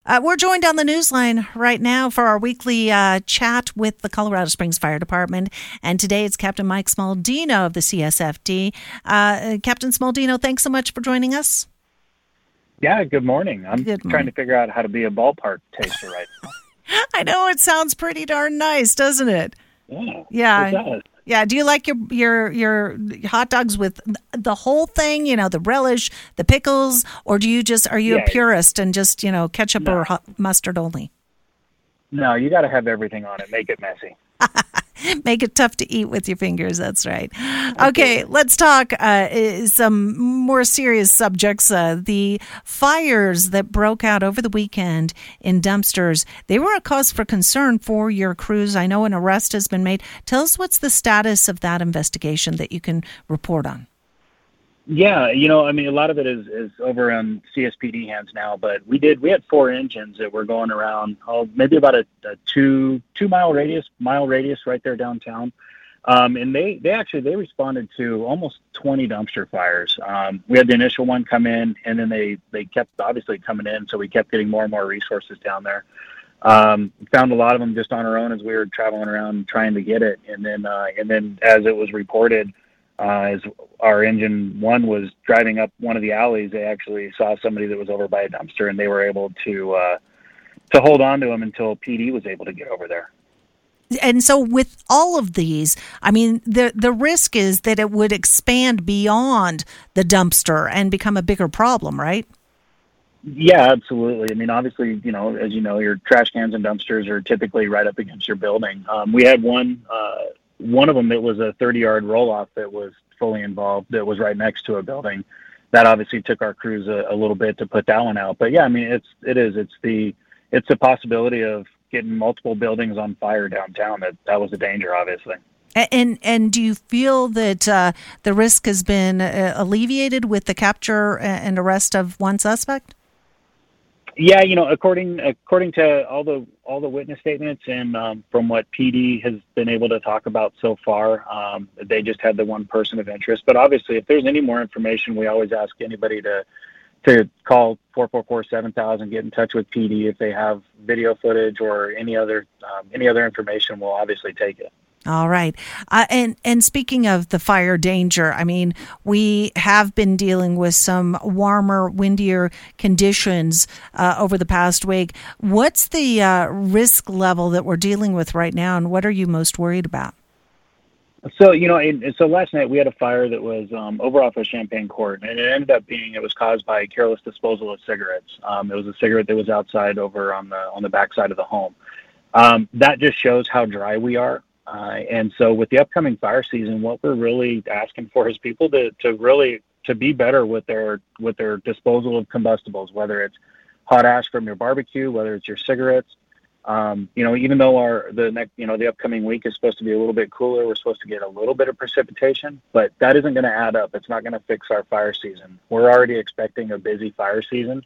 We're joined on the newsline right now for our weekly chat with the Colorado Springs Fire Department. And today it's Captain Mike Smaldino of the CSFD. Captain Smaldino, thanks so much for joining us. Yeah, good morning. I'm trying to figure out how to be a ballpark taster right now. I know, it sounds pretty darn nice, doesn't it? Yeah, it does. Yeah, do you like your hot dogs with the whole thing, the relish, the pickles, or are you a purist and just, ketchup or mustard only? No, you got to have everything on it. Make it messy. Make it tough to eat with your fingers. That's right. Okay, let's talk some more serious subjects. The fires that broke out over the weekend in dumpsters, they were a cause for concern for your crews. I know an arrest has been made. Tell us what's the status of that investigation that you can report on. Yeah, a lot of it is over on CSPD hands now, but we had 4 engines that were going around, maybe about a 2 mile radius right there downtown. And they responded to almost 20 dumpster fires. We had the initial one come in, and then they kept obviously coming in, so we kept getting more and more resources down there. Found a lot of them just on our own as we were traveling around trying to get it. And then as it was reported, as our engine 1 was driving up one of the alleys, they actually saw somebody that was over by a dumpster, and they were able to hold on to him until PD was able to get over there. And so with all of these, the risk is that it would expand beyond the dumpster and become a bigger problem, right? Yeah, absolutely. Obviously, as you know, your trash cans and dumpsters are typically right up against your building. We had one of them that was a 30-yard roll-off that was fully involved, that was right next to a building. That obviously took our crews a little bit to put that one out. But yeah, it's the possibility of getting multiple buildings on fire downtown. That was a danger, obviously. And do you feel that the risk has been alleviated with the capture and arrest of one suspect? Yeah, according to all the witness statements and from what PD has been able to talk about so far, they just had the one person of interest. But obviously, if there's any more information, we always ask anybody to call 444-7000, get in touch with PD if they have video footage or any other information. We'll obviously take it. All right. And speaking of the fire danger, we have been dealing with some warmer, windier conditions over the past week. What's the risk level that we're dealing with right now, and what are you most worried about? So, so last night we had a fire that was over off of Champaign Court, and it ended up it was caused by careless disposal of cigarettes. It was a cigarette that was outside over on the backside of the home. That just shows how dry we are. And so with the upcoming fire season, what we're really asking for is people to be better with their disposal of combustibles, whether it's hot ash from your barbecue, whether it's your cigarettes. Even though the upcoming week is supposed to be a little bit cooler, we're supposed to get a little bit of precipitation, but that isn't going to add up. It's not going to fix our fire season. We're already expecting a busy fire season.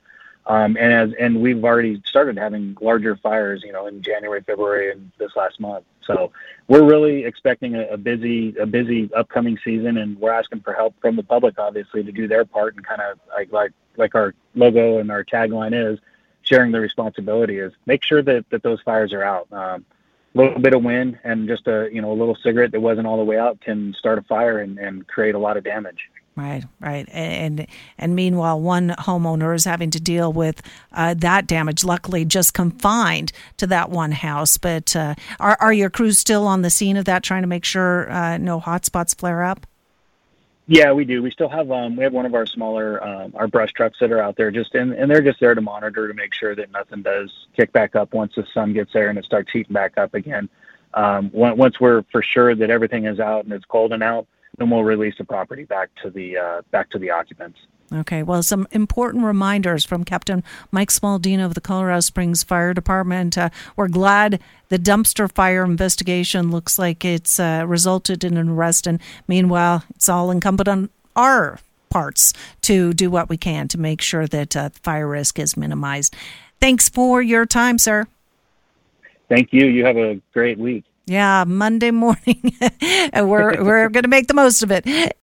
And we've already started having larger fires, in January, February, and this last month. So we're really expecting a busy upcoming season, and we're asking for help from the public, obviously, to do their part, and kind of like our logo and our tagline is, sharing the responsibility, is make sure that those fires are out. A little bit of wind and just a little cigarette that wasn't all the way out can start a fire and create a lot of damage. Right. And meanwhile, one homeowner is having to deal with that damage, luckily just confined to that one house. But are your crews still on the scene of that, trying to make sure no hot spots flare up? Yeah, we do. We still have we have one of our smaller our brush trucks that are out there, and they're just there to monitor, to make sure that nothing does kick back up once the sun gets there and it starts heating back up again. Once we're for sure that everything is out and it's cold and out, then we'll release the property back to the occupants. Okay, well, some important reminders from Captain Mike Smaldino of the Colorado Springs Fire Department. We're glad the dumpster fire investigation looks like it's resulted in an arrest, and meanwhile, it's all incumbent on our parts to do what we can to make sure that fire risk is minimized. Thanks for your time, sir. Thank you. You have a great week. Yeah, Monday morning. We're going to make the most of it.